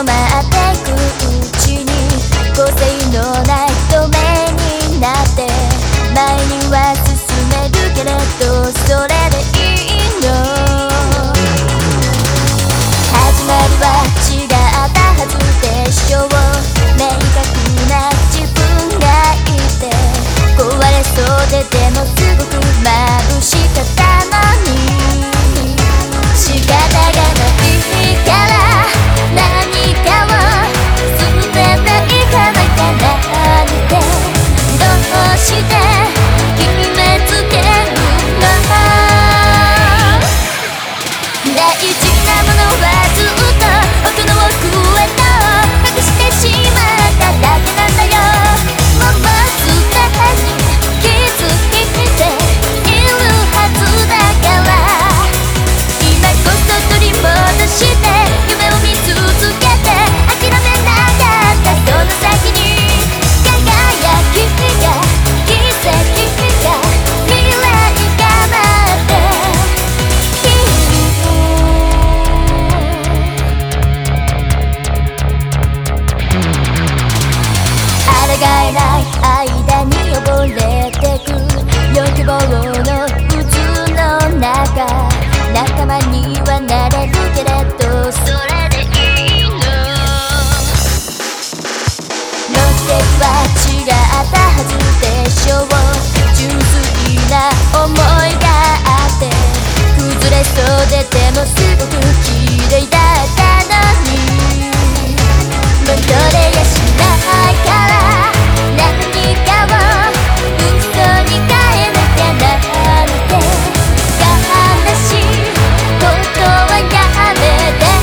まっていくうちに個性のない透明になって前には進めるけれどそれでいいの。始まりは違ったはずでしょう。明確な自分がいて壊れそうででもすごく眩しかったのに仕方がないから何かを進めないかないかなんてどうして決めつけるの。大事なものはずっと奥の奥へと隠してしまっただけなんだよ。もうすでに気づいているはずだから今こそ取り戻して夢を見続けて諦めなかったその先に輝きが奇跡が未来が待ってい抗えない間に溺れてく欲望の渦の中仲間にはなれるけれどそれでいいの。目的は違ったはずでしょう。純粋な思いがあって崩れそうででもすごく綺麗だったのに戻れやしないから何かを嘘に変えなきゃなんて悲しいことはやめて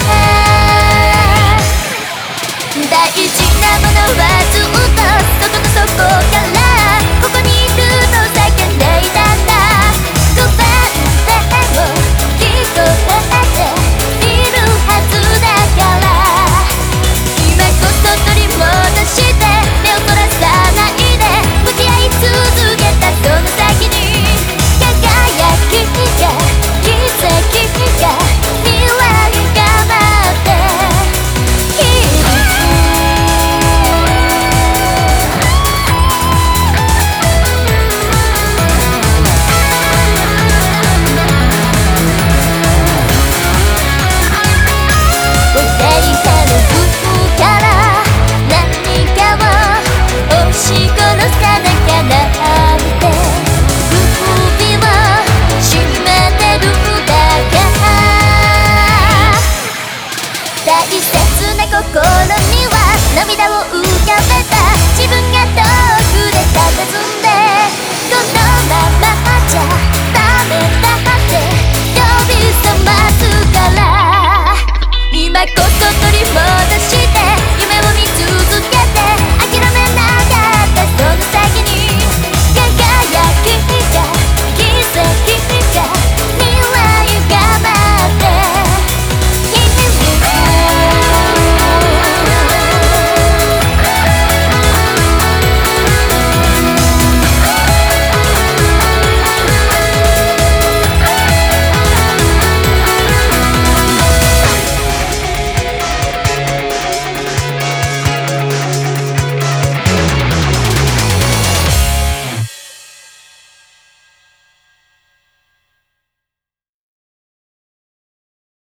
大事なものはずっとそこの底からここにいると叫んでいたんだ。拒んでも聞こえているはずだから今こそ取り戻して目をそらさないで向き合い続けたその先に輝きが奇跡が未来が待っている。おせりかの服から何かを押し殺さなきゃなんて首を絞めてるだけ。大切な心には涙を浮かべた自分が遠くで佇んでこのままじゃ